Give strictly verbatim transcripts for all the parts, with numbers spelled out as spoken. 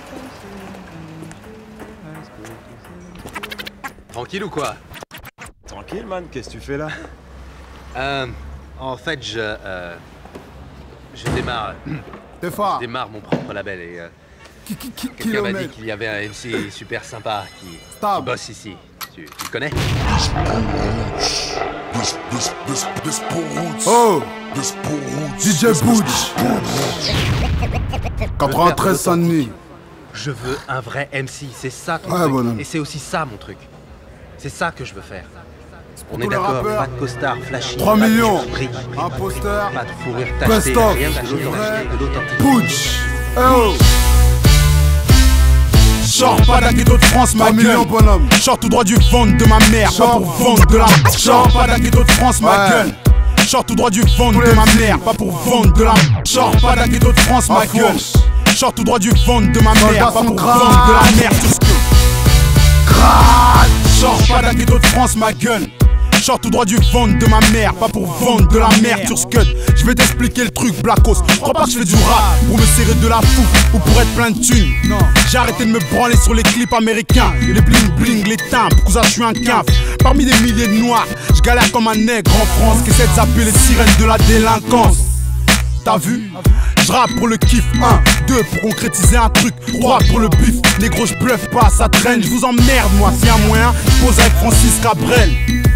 Tranquille ou quoi? Tranquille, man, qu'est-ce que tu fais là? Euh, en fait, je... Euh, je démarre... T'es fort. Je démarre mon propre label et... Euh, Qui, qui, qui, quelqu'un m'a dit qu'il y avait un M C super sympa qui, qui bosse ici. Tu, tu le connais? Oh! D J Butch! quatre-vingt-treize cent demi. Je veux un vrai M C, c'est ça ton ouais, truc. Bonhomme. Et c'est aussi ça mon truc. C'est ça que je veux faire. On est tous les d'accord, rappeurs. pas de costard flashy, trois pas de millions. prix, Un poster. pas de fourrure tachetée, Best of. rien d'acheté, Le vrai de l'authentique. Butch! Oh! Sors pas d'un ghetto de France, ma un gueule. million, bonhomme. Sors tout droit du ventre de ma mère, pas pour vendre de la. Sors pas d'un ghetto de France, ma Ouais. gueule. Sors tout droit du ventre Tous de les ma M C. mère, pas pour vendre de la. Sors pas d'un ghetto de France, ma À gueule. force. Sors tout droit du ventre de ma Soldats mère, pas sont pour grades. vendre de la merde. Tout ce que. Grade. Sors pas d'un ghetto de France, ma gueule. Sors tout droit du ventre de ma mère, pas pour vendre de la merde sur Scud. Je vais t'expliquer le truc, Blackos. Crois pas que je fais du rap pour me serrer de la fou ou pour être plein de thunes. Non. J'ai arrêté de me branler sur les clips américains, les bling bling, les timbres, cousin je suis un caf. Parmi des milliers de noirs, je galère comme un nègre en France qui essaie de zapper les sirènes de la délinquance. T'as vu? Je rappe pour le kiff, un, deux pour concrétiser un truc, trois pour le bif. Négro je bluffe pas, ça traîne, je vous emmerde moi. S'il y a moyen, je pose avec Francis Cabrel.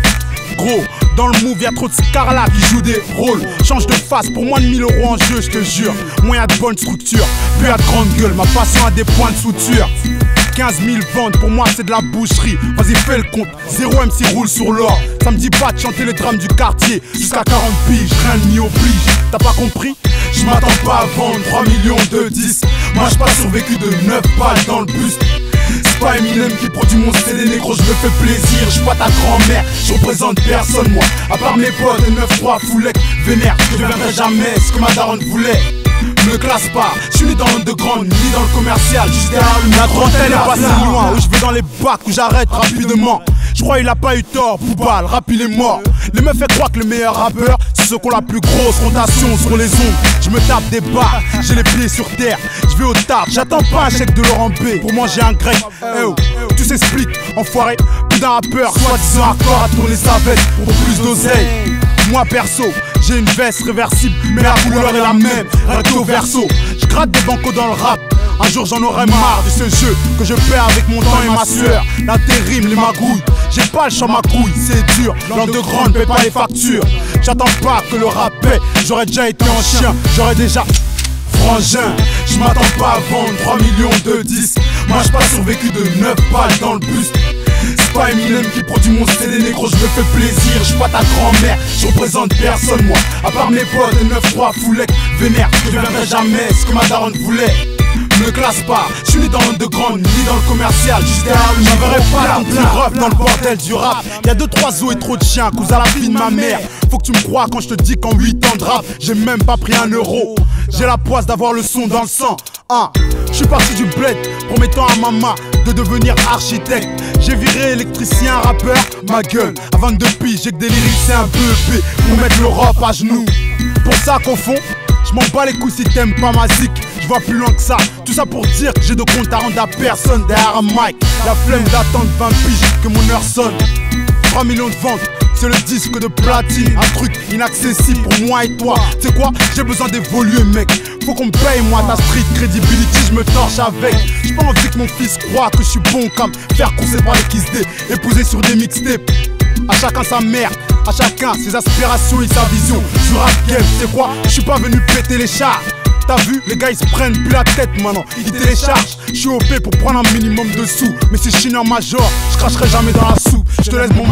Gros, dans le move y'a trop de scarla qui jouent des rôles. Change de face pour moins de mille euros en jeu, je te jure. Moyen de bonne structure, plus à de grande gueule, ma passion a des points de suture. quinze mille ventes, pour moi c'est de la boucherie. Vas-y fais le compte, zéro M C roule sur l'or. Ça me dit pas de chanter les drames du quartier. Jusqu'à quarante piges, rien ne m'y oblige. T'as pas compris? Je m'attends pas à vendre trois millions de disques. Moi j'ai pas survécu de neuf balles dans le buste. C'est pas Eminem qui produit mon C D, négro, je me fais plaisir. Je suis pas ta grand-mère, je représente personne moi. À part mes potes et neuf trois foulec vénère, je deviendrai jamais ce que ma daronne voulait. Me classe pas, je suis ni dans l'underground, ni dans le commercial, juste derrière le la trentaine est passée loin, où je vais dans les bacs où j'arrête rapidement. Je crois il a pas eu tort, Boubal, rap il est mort. Les meufs fait croire que les meilleurs rappeurs, c'est ceux qui ont la plus grosse rotation sur les ondes. Je me tape des barres, j'ai les pieds sur terre, je vais au tard, j'attends pas un chèque de Laurent B pour manger un grec. Eh oh, tout s'explique, enfoiré, plus d'un rappeur, soi-disant accord à tourner sa veste pour plus d'oseille. Moi perso, j'ai une veste réversible, mais la couleur est la même, recto verso. Je gratte des bancos dans le rap. Un jour j'en aurai marre de ce jeu que je perds avec mon temps et ma sueur. L'intérim, les magouilles, j'ai pas le champ ma couille, c'est dur. L'underground paie pas les factures. J'attends pas que le rap paie, j'aurais déjà été en chien, j'aurais déjà frangin. Je m'attends pas à vendre trois millions de disques. Moi j'ai pas survécu de neuf balles dans le buste. C'est pas Eminem qui produit mon C D, négro, je me fais plaisir. Je suis pas ta grand-mère, je représente personne moi. À part mes potes et neuf trois foulec vénère, je deviendrai jamais ce que ma daronne voulait. Me classe pas, je suis ni dans l'underground, ni dans le commercial, juste derrière le j'enverrai pas ton plus rough dans le bordel du rap. Y'a deux trois os et trop de chiens, cousin la fille de ma mère. Faut que tu me crois quand je te dis qu'en huit ans de rap, j'ai même pas pris un euro. J'ai la poisse d'avoir le son dans le sang. Ah, je suis parti du bled, promettant à maman de devenir architecte. J'ai viré électricien, rappeur, ma gueule. À vingt-deux piges, j'ai que des lyriciens un peu épais pour mettre l'Europe à genoux. Pour ça qu'au fond, je m'en bats les couilles si t'aimes pas ma zik. Je vois plus loin que ça, tout ça pour dire que j'ai de compte à rendre à personne derrière un mic. La flemme d'attendre vingt piges que mon heure sonne. trois millions de ventes, c'est le disque de platine. Un truc inaccessible pour moi et toi. Tu sais quoi, j'ai besoin d'évoluer mec. Faut qu'on me paye moi ta street credibility, je me torche avec. J'ai pas envie que mon fils croit que je suis bon comme faire courser par les Kiss D, épouser sur des mixtapes. À chacun sa merde, à chacun ses aspirations et sa vision. Du rap game, tu sais quoi, je suis pas venu péter les chars. T'as vu, les gars ils se prennent plus la tête maintenant, ils téléchargent. Je suis O P pour prendre un minimum de sous, mais si je suis en major, je cracherai jamais dans la soupe. Je te laisse mon